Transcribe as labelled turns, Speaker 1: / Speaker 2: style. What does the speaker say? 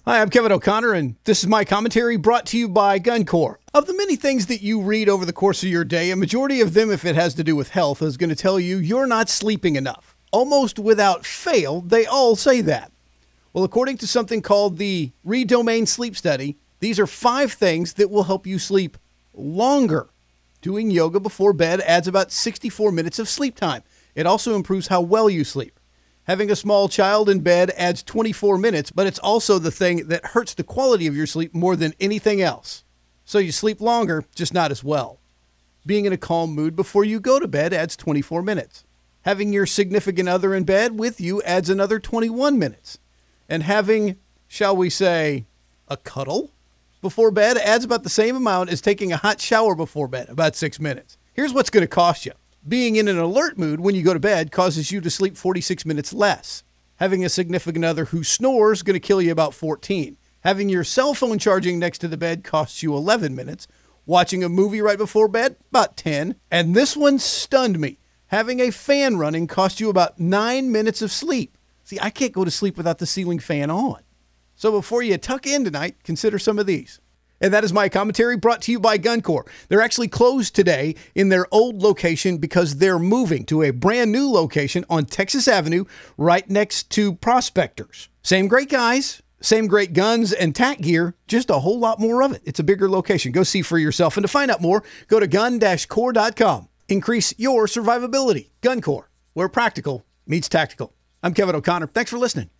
Speaker 1: Hi, I'm Kevin O'Connor, and this is my commentary brought to you by GunCorp. Of the many things that you read over the course of your day, a majority of them, if it has to do with health, is going to tell you you're not sleeping enough. Almost without fail, they all say that. Well, according to something called the Redomain Sleep Study, these are 5 things that will help you sleep longer. Doing yoga before bed adds about 64 minutes of sleep time. It also improves how well you sleep. Having a small child in bed adds 24 minutes, but it's also the thing that hurts the quality of your sleep more than anything else. So you sleep longer, just not as well. Being in a calm mood before you go to bed adds 24 minutes. Having your significant other in bed with you adds another 21 minutes. And having, shall we say, a cuddle before bed adds about the same amount as taking a hot shower before bed, about 6 minutes. Here's what's going to cost you. Being in an alert mood when you go to bed causes you to sleep 46 minutes less. Having a significant other who snores is going to kill you about 14. Having your cell phone charging next to the bed costs you 11 minutes. Watching a movie right before bed, about 10. And this one stunned me. Having a fan running costs you about 9 minutes of sleep. See, I can't go to sleep without the ceiling fan on. So before you tuck in tonight, consider some of these. And that is my commentary brought to you by GunCorp. They're actually closed today in their old location because they're moving to a brand new location on Texas Avenue right next to Prospectors. Same great guys, same great guns and tack gear, just a whole lot more of it. It's a bigger location. Go see for yourself. And to find out more, go to gun-core.com. Increase your survivability. GunCorp, where practical meets tactical. I'm Kevin O'Connor. Thanks for listening.